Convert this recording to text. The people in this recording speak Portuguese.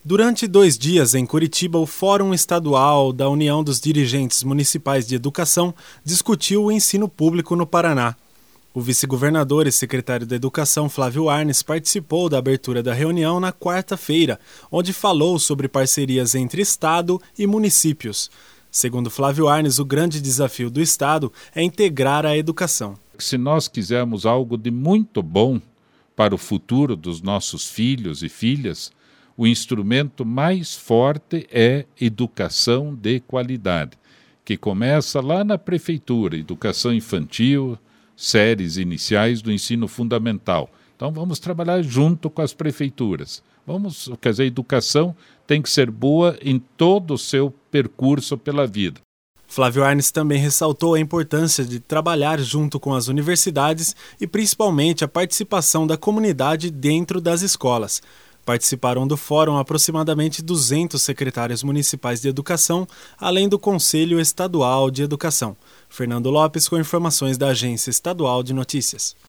Durante 2 dias em Curitiba, o Fórum Estadual da União dos Dirigentes Municipais de Educação discutiu o ensino público no Paraná. O vice-governador e secretário da Educação, Flávio Arnes, participou da abertura da reunião na quarta-feira, onde falou sobre parcerias entre Estado e municípios. Segundo Flávio Arnes, o grande desafio do Estado é integrar a educação. Se nós quisermos algo de muito bom para o futuro dos nossos filhos e filhas, o instrumento mais forte é educação de qualidade, que começa lá na prefeitura, educação infantil, séries iniciais do ensino fundamental. Então vamos trabalhar junto com as prefeituras. A educação tem que ser boa em todo o seu percurso pela vida. Flávio Arnes também ressaltou a importância de trabalhar junto com as universidades e principalmente a participação da comunidade dentro das escolas. Participaram do fórum aproximadamente 200 secretários municipais de educação, além do Conselho Estadual de Educação. Fernando Lopes com informações da Agência Estadual de Notícias.